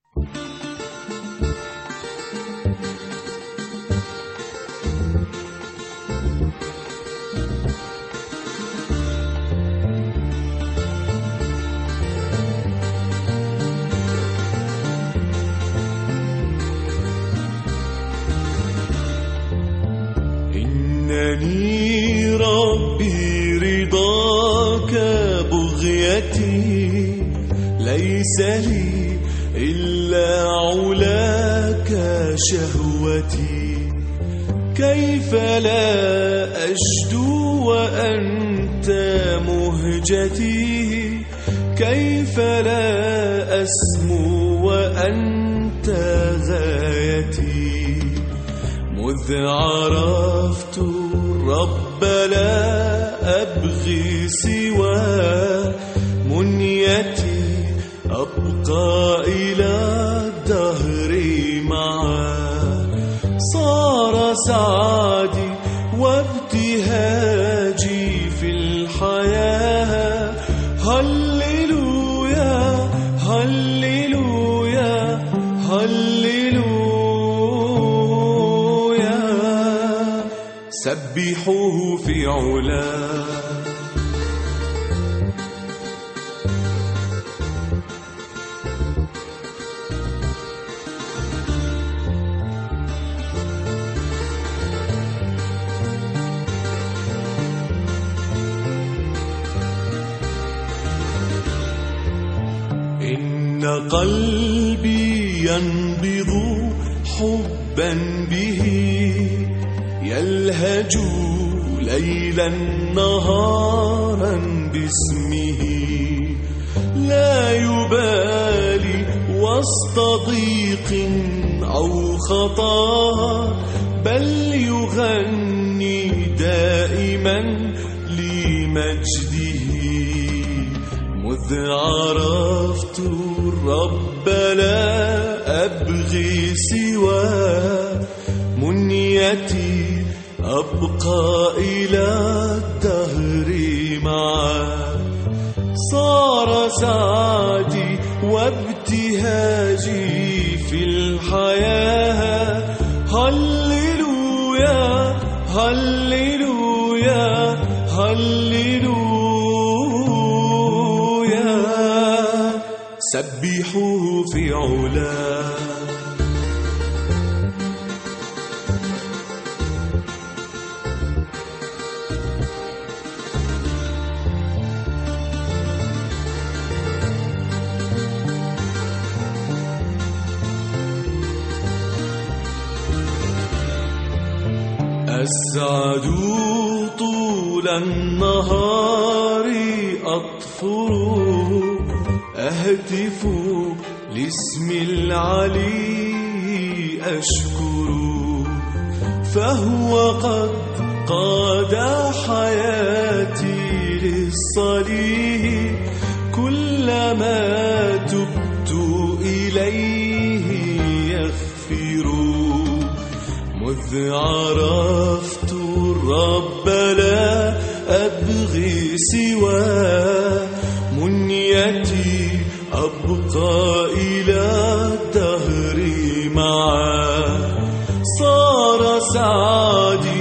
إنني ربي رضاك بغيتي، ليس لي إلا علاك شهوتي. كيف لا أشدو وأنت مهجتي، كيف لا أسمو وأنت غايتي. مذ عرفت الرب لا أبغي سوى منيتي، أبقى إلى الدهر معا. صار سعدي وابتهاجي في الحياة. هللويا هللويا هللويا، سبحوه في علاه. إن قلبي ينبض حبا به، يلهج ليلا نهارا باسمه. لا يبالي وسط ضيق أو خطا، بل يغني دائما لمجده. مذ عرفت الرب لا أبغي سوى منيتي، أبقى إلى الدهر معا. صار سعدي وابتهاجي في الحياة. هللويا هللويا هللويا، سبحوه في علاه. أسعد طول النهار أطفر، أهتف لاسم العلي أشكر. فهو قد قاد حياتي للصليب، كلما تبت إليه يغفر. مذ عرفت الرب لا أبغي سوى منيتي، أبقى إلى الدهر معا. صار سعدي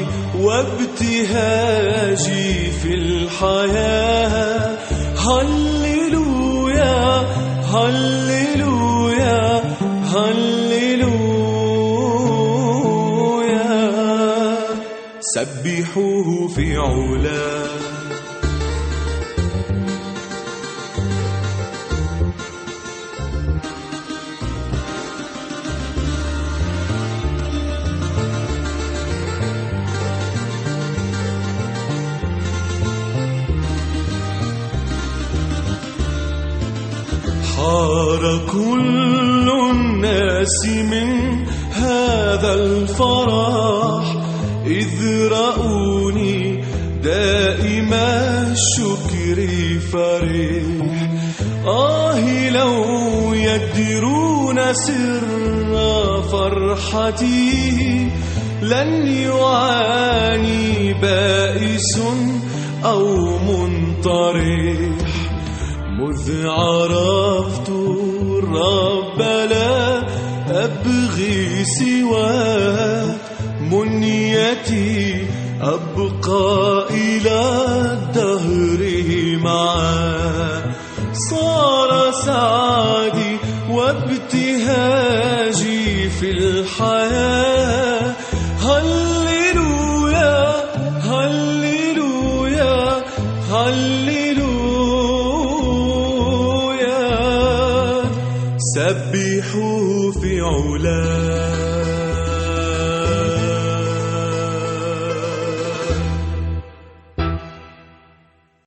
وابتهاجي في الحياة. هللويا هللويا هللويا، سبحوه في علاه. حار كل الناس من هذا الفرح، إذ رأوني دائم الشكر فرح. لو يدرون سر فرحتي، لن يعاني بائس أو منطرح. مذ عرفت الرب لا أبغي سواه، منيتي أبقى إلى الدهر معاه. صار سعدي وابتهاجي في الحياة. هللويا هللويا هللويا، سبحوه في علاه.